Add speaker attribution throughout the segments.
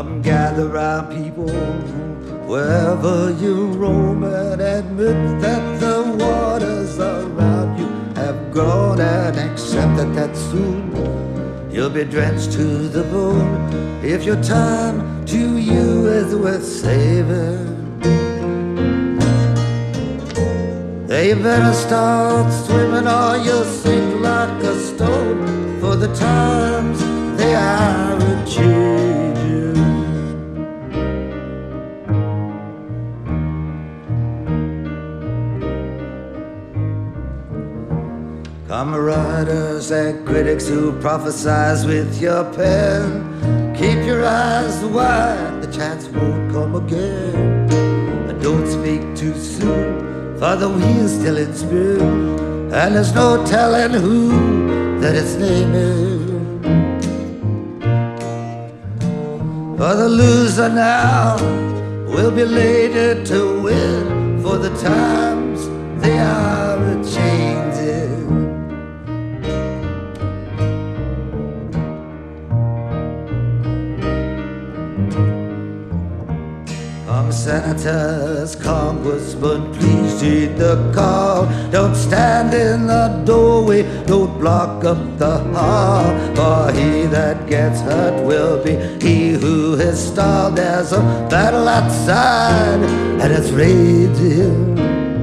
Speaker 1: Come gather round, people, wherever you roam, and admit that the waters around you have grown, and accept that soon you'll be drenched to the bone if your time to you is worth saving. You better start swimming or you'll sink like a stone, for the times they are a-changing. Come writers and critics who prophesize with your pen, keep your eyes wide, the chance won't come again. And don't speak too soon, for the wheel's still in spin, and there's no telling who that it's naming. For the loser now will be later to win, for the times they are a-changing. Senators, congressmen, please heed the call. Don't stand in the doorway, don't block up the hall, for he that gets hurt will be he who has stalled. There's a battle outside and it's raging,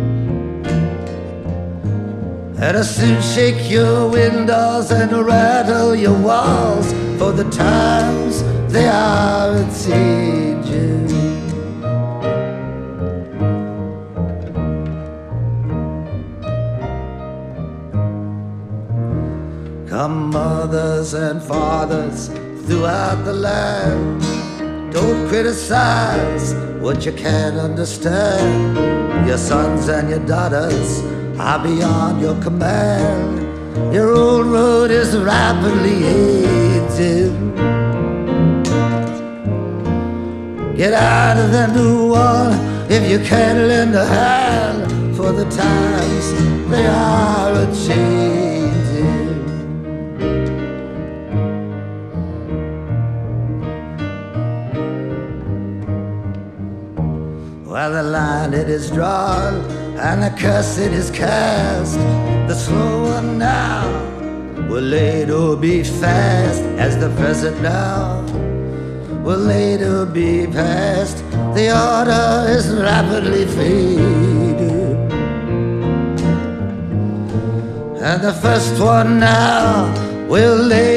Speaker 1: and it'll soon shake your windows and rattle your walls, for the times they are a-changing. Come mothers and fathers throughout the land, don't criticize what you can't understand. Your sons and your daughters are beyond your command. Your old road is rapidly aging. Get out of the new one if you can't lend a hand, for the times they are a-changing. Well, the line it is drawn and the curse it is cast. The slow one now will later be fast, as the present now will later be past. The order is rapidly fading, and the first one now will later